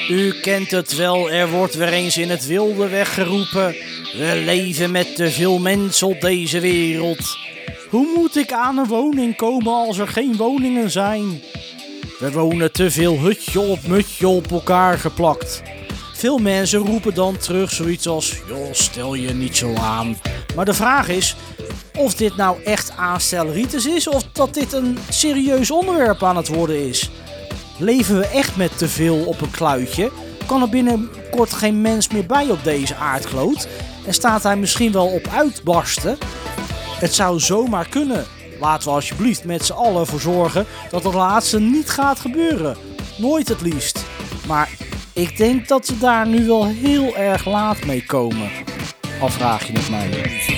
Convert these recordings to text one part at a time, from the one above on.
U kent het wel, er wordt weer eens in het wilde weggeroepen. We leven met te veel mensen op deze wereld. Hoe moet ik aan een woning komen als er geen woningen zijn? We wonen te veel hutje op mutje op elkaar geplakt. Veel mensen roepen dan terug zoiets als, joh, stel je niet zo aan. Maar de vraag is of dit nou echt aanstelleritis is of dat dit een serieus onderwerp aan het worden is. Leven we echt met te veel op een kluitje? Kan er binnenkort geen mens meer bij op deze aardkloot? En staat hij misschien wel op uitbarsten? Het zou zomaar kunnen. Laten we alsjeblieft met z'n allen voor zorgen dat het laatste niet gaat gebeuren. Nooit het liefst. Maar ik denk dat we daar nu wel heel erg laat mee komen. Al vraag je het mij.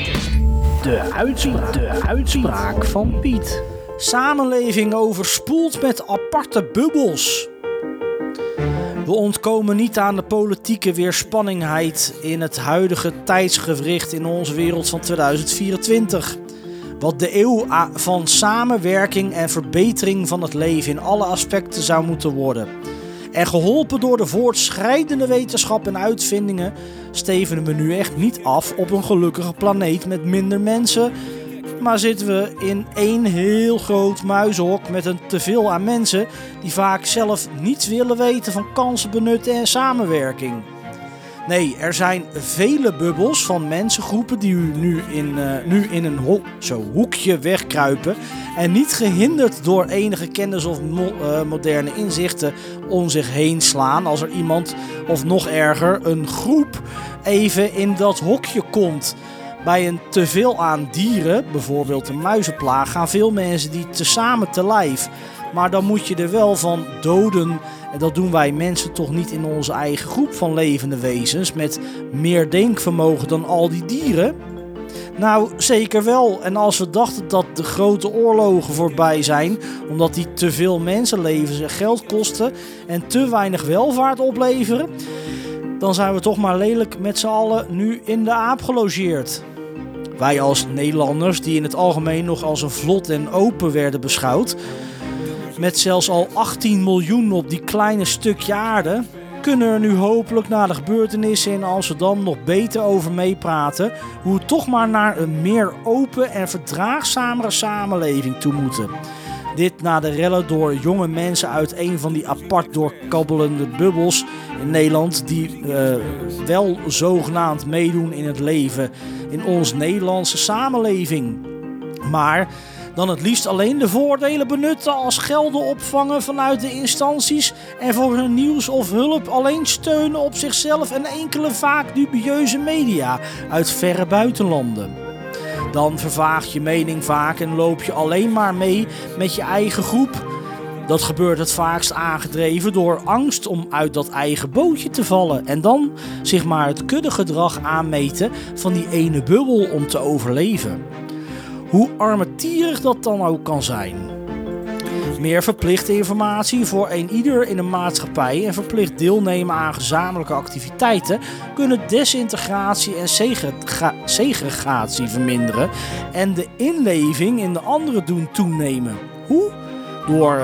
De uitspraak van Piet. Samenleving overspoeld met aparte bubbels. We ontkomen niet aan de politieke weerspanningheid in het huidige tijdsgewricht in onze wereld van 2024. Wat de eeuw van samenwerking en verbetering van het leven in alle aspecten zou moeten worden. En geholpen door de voortschrijdende wetenschap en uitvindingen stevenen we nu echt niet af op een gelukkige planeet met minder mensen, maar zitten we in één heel groot muizenhok met een teveel aan mensen die vaak zelf niets willen weten van kansen benutten en samenwerking. Nee, er zijn vele bubbels van mensengroepen die nu in een hoekje wegkruipen en niet gehinderd door enige kennis of moderne inzichten om zich heen slaan als er iemand, of nog erger, een groep even in dat hokje komt. Bij een teveel aan dieren, bijvoorbeeld een muizenplaag, gaan veel mensen die tezamen te lijf. Maar dan moet je er wel van doden. En dat doen wij mensen toch niet in onze eigen groep van levende wezens met meer denkvermogen dan al die dieren? Nou, zeker wel. En als we dachten dat de grote oorlogen voorbij zijn, omdat die te veel mensenlevens en geld kosten en te weinig welvaart opleveren, dan zijn we toch maar lelijk met z'n allen nu in de aap gelogeerd. Wij als Nederlanders, die in het algemeen nog als een vlot en open werden beschouwd, met zelfs al 18 miljoen op die kleine stukje aarde, kunnen er nu hopelijk na de gebeurtenissen in Amsterdam nog beter over meepraten hoe we toch maar naar een meer open en verdraagzamere samenleving toe moeten. Dit na de rellen door jonge mensen uit een van die apart doorkabbelende bubbels in Nederland die wel zogenaamd meedoen in het leven in onze Nederlandse samenleving. Maar dan het liefst alleen de voordelen benutten als gelden opvangen vanuit de instanties en voor hun nieuws of hulp alleen steunen op zichzelf en enkele vaak dubieuze media uit verre buitenlanden. Dan vervaagt je mening vaak en loop je alleen maar mee met je eigen groep. Dat gebeurt het vaakst aangedreven door angst om uit dat eigen bootje te vallen en dan zich maar het kuddegedrag aanmeten van die ene bubbel om te overleven. Hoe armetierig dat dan ook kan zijn. Meer verplichte informatie voor ieder in een maatschappij en verplicht deelnemen aan gezamenlijke activiteiten kunnen desintegratie en segregatie verminderen en de inleving in de anderen doen toenemen. Hoe? Door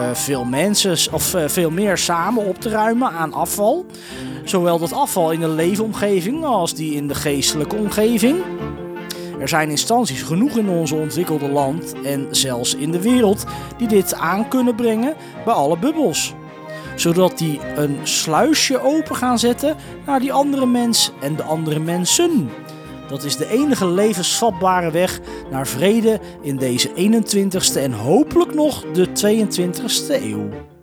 veel meer samen op te ruimen aan afval. Zowel dat afval in de leefomgeving als die in de geestelijke omgeving. Er zijn instanties genoeg in ons ontwikkelde land en zelfs in de wereld die dit aan kunnen brengen bij alle bubbels. Zodat die een sluisje open gaan zetten naar die andere mens en de andere mensen. Dat is de enige levensvatbare weg naar vrede in deze 21ste en hopelijk nog de 22ste eeuw.